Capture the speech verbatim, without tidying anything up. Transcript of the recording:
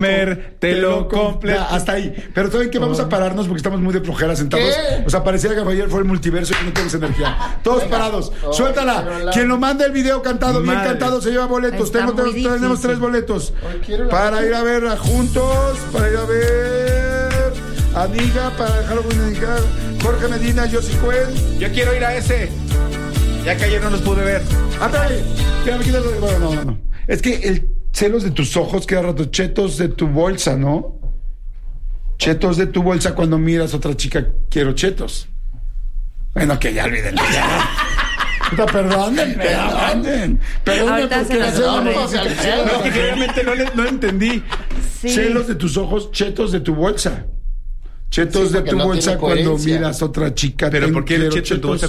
comer, te lo completo. Ya, hasta ahí. Pero ¿saben qué? Vamos a pararnos porque estamos muy de flojera sentados. ¿Qué? O sea, parecía que ayer fue el multiverso y que no tienes energía. Todos Venga. parados. Oh, Suéltala. quiero la- Quien lo mande el video cantado, bien Madre. cantado, se lleva boletos. Está Tengo, muy tenemos, tenemos difícil. tres boletos. Hoy quiero la- Para ir a ver a Juntos, para ir a ver a Niga, para Halloween a Niga, Jorge Medina, Josie Cuen. Yo quiero ir a ese. Ya que ayer no los pude ver. ¡Ándale! Ya me quitas lo- Bueno, no, no, no. Es que el celos de tus ojos queda rato. Chetos de tu bolsa, ¿no? Chetos de tu bolsa cuando miras a otra chica. Quiero chetos. Bueno, que ya olvídenlo. Ya. Puta, perdonen, perdonen. Perdonen Ahorita porque se la nos celo ocurre. no se cancela. No, que realmente no, le, no entendí. Sí. Celos de tus ojos, chetos de tu bolsa. Chetos Sí, de porque tu no bolsa tiene cuando coherencia. miras a otra chica. Pero Ten- ¿por qué el quiero cheto en tu bolsa